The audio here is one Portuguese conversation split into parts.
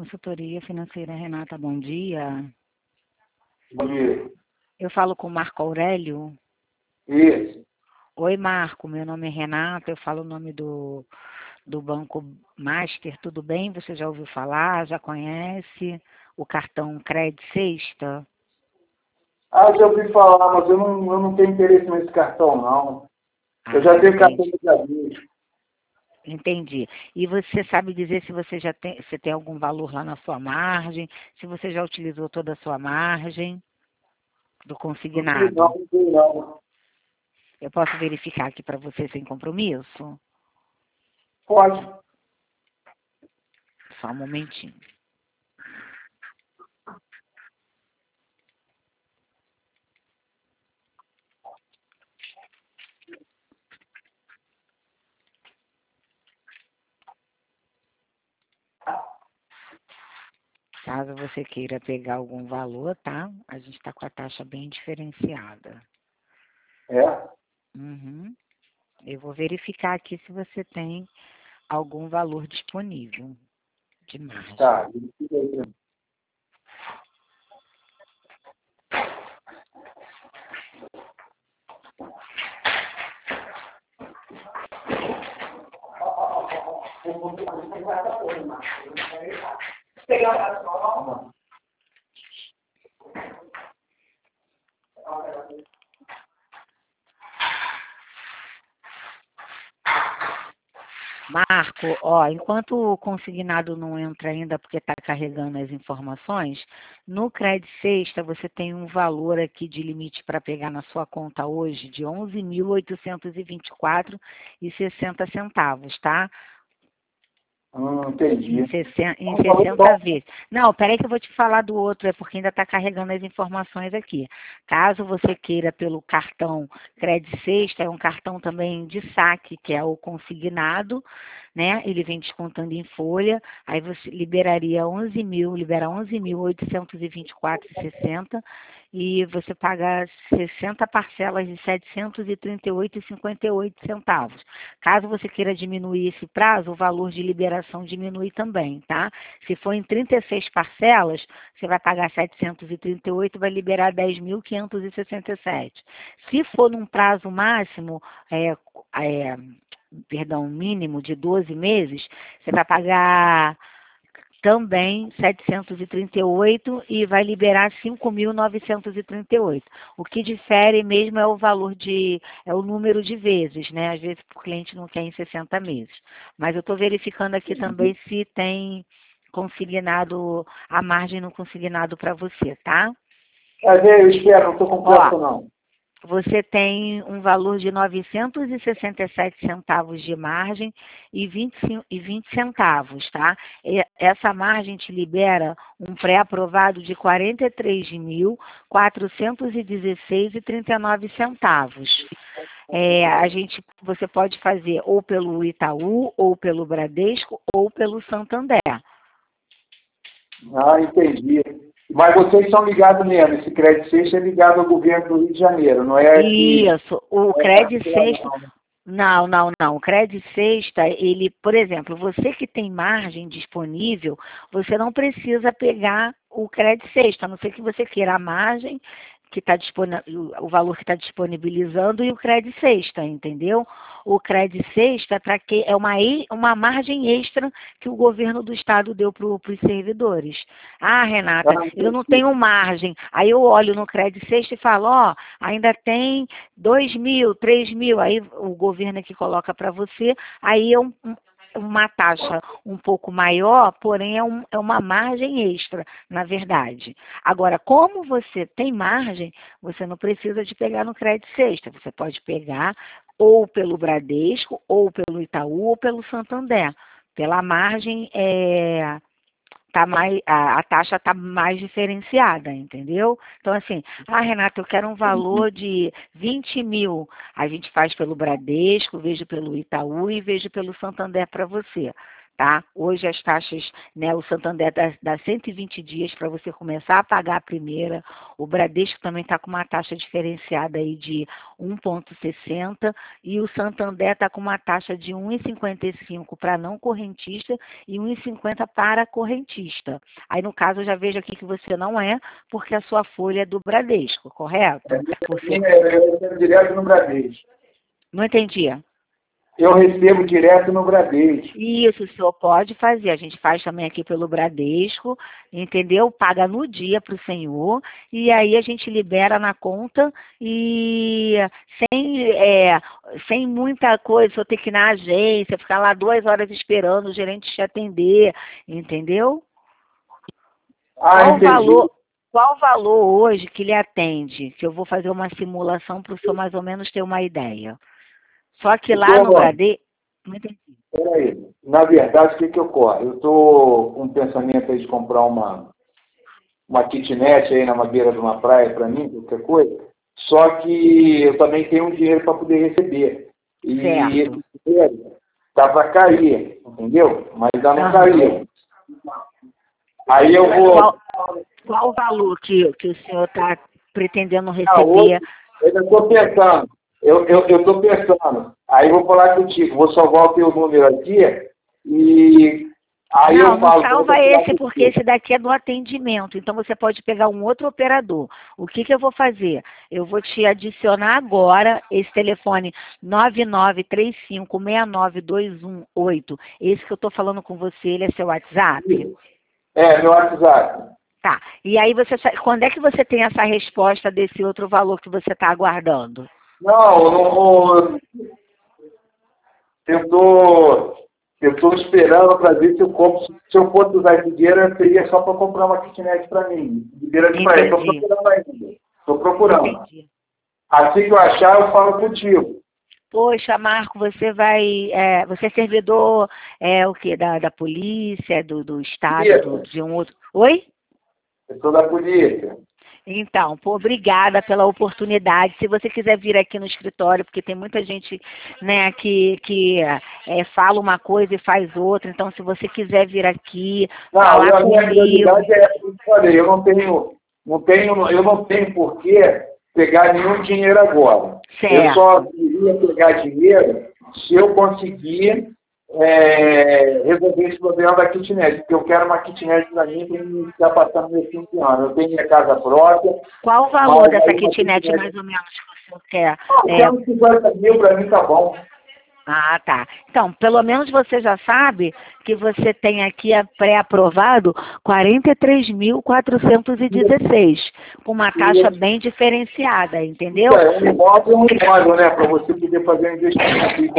Consultoria Financeira Renata, bom dia. Bom dia. Eu falo com o Marco Aurélio. Isso. Oi, Marco, meu nome é Renata, eu falo o nome do Banco Master, tudo bem? Você já ouviu falar, já conhece o cartão Cred Sexta? Já ouvi falar, mas eu não tenho interesse nesse cartão, não. Eu já tenho cartão de crédito. Entendi. E você sabe dizer se você já tem, se tem algum valor lá na sua margem, se você já utilizou toda a sua margem do consignado? Não tenho não. Eu posso verificar aqui para você sem compromisso? Pode. Só um momentinho. Caso você queira pegar algum valor, tá? A gente está com a taxa bem diferenciada. É? Uhum. Eu vou verificar aqui se você tem algum valor disponível de margem. Tá. Marco, ó, enquanto o consignado não entra ainda porque está carregando as informações, no Cred Sexta você tem um valor aqui de limite para pegar na sua conta hoje de 11.824,60 tá? Entendi. Em 60 vezes. Não, peraí que eu vou te falar do outro, é porque ainda está carregando as informações aqui. Caso você queira pelo cartão Cred Sexta, é um cartão também de saque, que é o consignado, né? Ele vem descontando em folha, aí você libera 11.824,60 e você paga 60 parcelas de 738,58 centavos. Caso você queira diminuir esse prazo, o valor de liberação diminui também, tá? Se for em 36 parcelas, você vai pagar 738 e vai liberar 10.567. Se for num prazo máximo, mínimo de 12 meses, você vai pagar também 738 e vai liberar 5.938. O que difere mesmo é o valor é o número de vezes, né? Às vezes o cliente não quer em 60 meses. Mas eu estou verificando aqui também se tem consignado, a margem no consignado para você, tá? Eu espero, não estou com pressa, não. Você tem um valor de 967 centavos de margem e 20 centavos, tá? Essa margem te libera um pré-aprovado de 43.416,39 centavos. Você pode fazer ou pelo Itaú, ou pelo Bradesco, ou pelo Santander. Entendi. Mas vocês são ligados mesmo, esse Cred Sexta é ligado ao governo do Rio de Janeiro, não é? Isso, o Cred Sexta... Não. O Cred Sexta, ele, por exemplo, você que tem margem disponível, você não precisa pegar o Cred Sexta, a não ser que você queira a margem que está o valor que está disponibilizando e o Cred Sexta, entendeu? O Cred Sexta é uma margem extra que o governo do estado deu para os servidores. Renata, eu não tenho margem. Aí eu olho no Cred Sexta e falo, ainda tem 2.000, 3.000, aí o governo é que coloca para você, aí é uma taxa um pouco maior, porém é uma margem extra, na verdade. Agora, como você tem margem, você não precisa de pegar no Cred Sexta, você pode pegar ou pelo Bradesco, ou pelo Itaú, ou pelo Santander. Pela margem, a taxa está mais diferenciada, entendeu? Então, assim, Renata, eu quero um valor de 20.000. A gente faz pelo Bradesco, vejo pelo Itaú e vejo pelo Santander para você. tá? Hoje as taxas, né, o Santander dá 120 dias para você começar a pagar a primeira, o Bradesco também está com uma taxa diferenciada aí de 1,60 e o Santander está com uma taxa de 1,55 para não correntista e 1,50 para correntista. Aí no caso eu já vejo aqui que você não é, porque a sua folha é do Bradesco, correto? Você... Eu recebo direto no Bradesco. Não entendi. Eu recebo direto no Bradesco. Isso, o senhor pode fazer. A gente faz também aqui pelo Bradesco, entendeu? Paga no dia para o senhor e aí a gente libera na conta e sem muita coisa, o senhor tem que ir na agência, ficar lá 2 horas esperando o gerente te atender, entendeu? Qual o valor hoje que lhe atende? Que eu vou fazer uma simulação para o senhor mais ou menos ter uma ideia. Só que lá no Bradesco... Não entendi. Peraí. Na verdade, o que ocorre? Eu estou com um pensamento aí de comprar uma kitnet aí na beira de uma praia para mim, qualquer coisa. Só que eu também tenho um dinheiro para poder receber. E esse dinheiro está para cair, entendeu? Mas ainda não caiu. Aí eu vou... Qual o valor que o senhor está pretendendo receber? Eu ainda estou pensando. Eu estou pensando. Aí eu vou falar contigo. Vou salvar o teu número aqui e aí eu falo... Não salva esse, porque esse daqui é do atendimento. Então você pode pegar um outro operador. O que eu vou fazer? Eu vou te adicionar agora esse telefone 9935692118. Esse que eu estou falando com você, ele é seu WhatsApp? É, meu WhatsApp. Tá. E aí quando é que você tem essa resposta desse outro valor que você está aguardando? Não, eu estou esperando para ver se eu compro. Se eu fosse usar esse dinheiro, seria só para comprar uma kitnet para mim. De beira de praia. Estou procurando ainda. Estou procurando. Entendi. Assim que eu achar, eu falo contigo. Poxa, Marco, você é servidor o quê? Da polícia, do Estado, de um outro... Oi? Eu sou da polícia. Então, obrigada pela oportunidade. Se você quiser vir aqui no escritório, porque tem muita gente, né, que fala uma coisa e faz outra. Então, se você quiser vir aqui, falar comigo... A realidade eu não tenho por que pegar nenhum dinheiro agora. Certo. Eu só iria pegar dinheiro se eu conseguir resolver esse problema da kitnet, porque eu quero uma kitnet para mim que não está passando nesse fim de ano. Eu tenho minha casa própria. Qual o valor dessa kitnet, mais ou menos, que o senhor quer? Uns 50 mil para mim tá bom. Ah, tá. Então, pelo menos você já sabe que você tem aqui pré-aprovado 43.416, com uma taxa bem diferenciada, entendeu? Um imóvel, né? Para você poder fazer um investimento.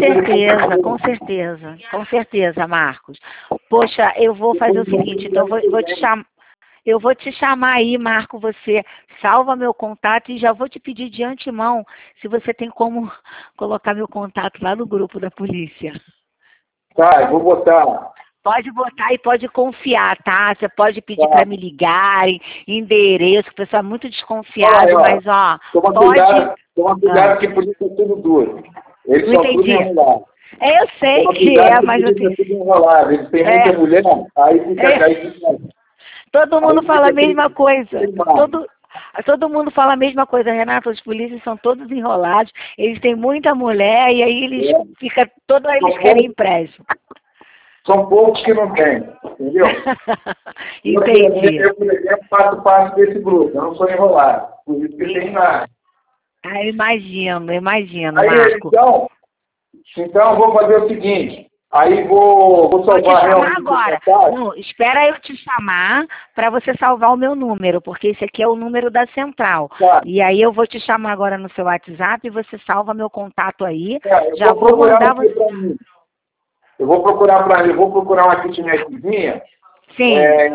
Com certeza, Marcos. Poxa, eu vou fazer o seguinte, então eu vou te chamar aí, Marco, você salva meu contato e já vou te pedir de antemão se você tem como colocar meu contato lá no grupo da polícia. Tá, eu vou botar. Pode botar e pode confiar, tá? Você pode pedir para me ligarem, endereço, o pessoal é muito desconfiado, mas Toma cuidado que polícia é tudo duro. Eles não são entendi. tudo enrolados. Eu sei que é, mas... Eles são tudo enrolado. Eles têm muita mulher, aí fica... Todo mundo fala a mesma coisa. Todo mundo fala a mesma coisa, Renato. Os polícias são todos enrolados. Eles têm muita mulher e aí eles eles querem empréstimo. São poucos que não têm, entendeu? Entendi. Eu, por exemplo, faço parte desse grupo. Eu não sou enrolado. Por isso que tem nada. Ah, imagino, Aí, Marco. Então eu vou fazer o seguinte. Aí vou salvar... Vou te chamar agora. Não, espera eu te chamar para você salvar o meu número, porque esse aqui é o número da central. Tá. E aí eu vou te chamar agora no seu WhatsApp e você salva meu contato aí. Já vou mandar você. Eu vou procurar uma kitnetzinha. Sim.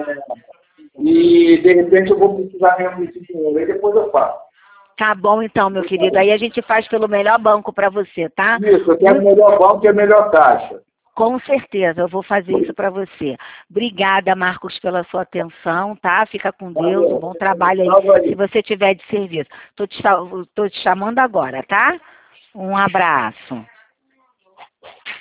E de repente eu vou precisar mesmo desse dinheiro. Aí depois eu faço. Tá bom então, meu querido. Aí a gente faz pelo melhor banco para você, tá? Isso, eu quero o melhor banco e a melhor taxa. Com certeza, eu vou fazer isso para você. Obrigada, Marcos, pela sua atenção, tá? Fica com Deus, um bom trabalho aí, se você tiver de serviço. Tô te chamando agora, tá? Um abraço.